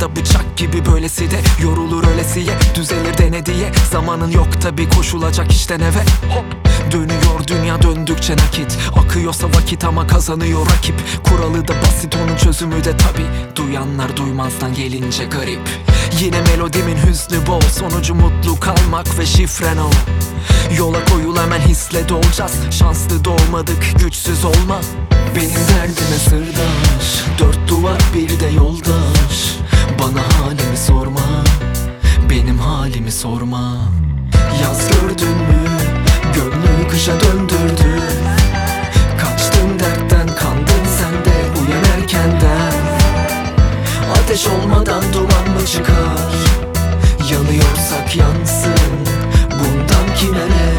da bıçak gibi, böylesi de yorulur ölesiye. Düzelir dene diye zamanın yok tabi, koşulacak işten eve. Hop, dönüyor dünya döndükçe nakit. Akıyorsa vakit ama kazanıyor rakip. Kuralı da basit, onun çözümü de tabi. Duyanlar duymazdan gelince garip. Yine melodimin hüznü bol, sonucu mutlu kalmak ve şifren o. Yola koyul hemen, hisle dolacağız. Şanslı doğmadık, güçsüz olma. Benim derdime sırdaş, dört duvar bir de yoldaş. Bana halimi sorma, benim halimi sorma. Yaz gördün mü, gönlü kışa döndürdü. Kaçtın dertten, kandın sen de uyan erkenden. Ateş olmadan duman mı çıkar? Yanıyorsak yansın, bundan kime ne?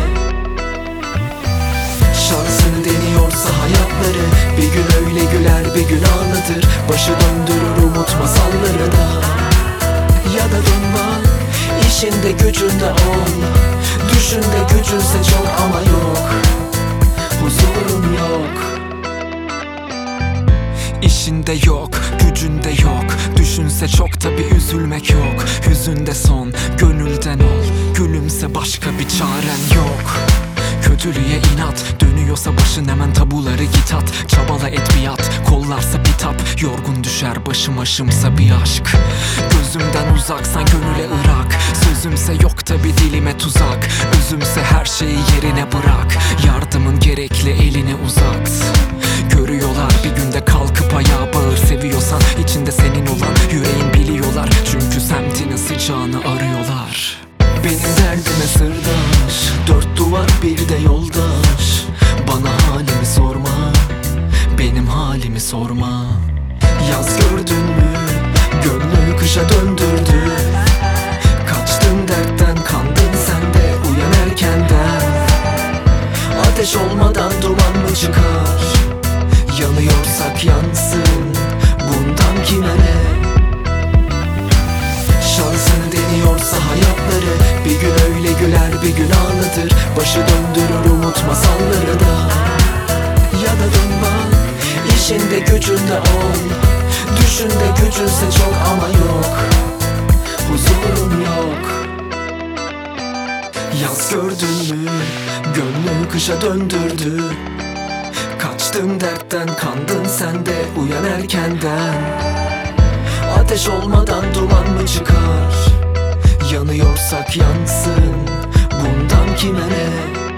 Şansını deniyorsa hayatları, bir gün öyle güler bir gün ağlatır. Başı döndürür umut masalları da. Ya da durma, işinde gücünde ol. Düşünde gücünse çok ama yok, huzurun yok. İşinde yok, gücünde yok. Düşünse çok tabi, üzülmek yok. Hüzünde son, gönülden ol. Gülümse, başka bir çaren yok. Kötülüğe inat, dönüyorsa başın hemen tabuları git at. Çabala et biat, kollarsa bitap. Yorgun düşer başım, aşımsa bir aşk. Gözümden uzaksan gönüle ırak. Sözümse yok tabi, dilime tuzak. Özümse her şeyi yerine bırak. Yardımın gerekli, elini uzat. Görüyorlar bir günde kalkıp ayağa bağır. Seviyorsan içinde senin olan, yüreğin biliyorlar. Çünkü semtinin sıcağını arıyorlar. Benim derdime sırdaş, dört duvar bir de yoldaş. Bana halimi sorma, benim halimi sorma. Yaz gördün mü, gönlü kışa döndürdü. Kaçtın dertten, kandın sen de uyan erkenden. Ateş olmadan duman mı çıkar? Yanıyorsak yansın, bundan kime ne? Şansını deniyorsa hayatları, bir gün öyle güler bir gün ağlatır. Başı döndürür umut masalları da. Ya da durma, işinde gücünde ol. Düşünde gücünse çok ama yok, huzurun yok. Yaz gördün mü, gönlü kışa döndürdü. Kaçtım dertten, kandın sen de uyan erkenden. Ateş olmadan duman mı çıkar? Yanıyorsak yansın, bundan kime ne?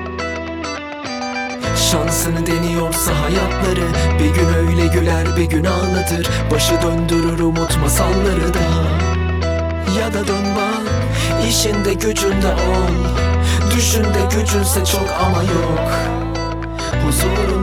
Şansını deniyorsa hayatları, bir gün öyle güler bir gün ağlatır. Başı döndürür umut masalları da. Ya da dönme, işinde gücünde ol. Düşünde gücünse çok ama yok, huzurun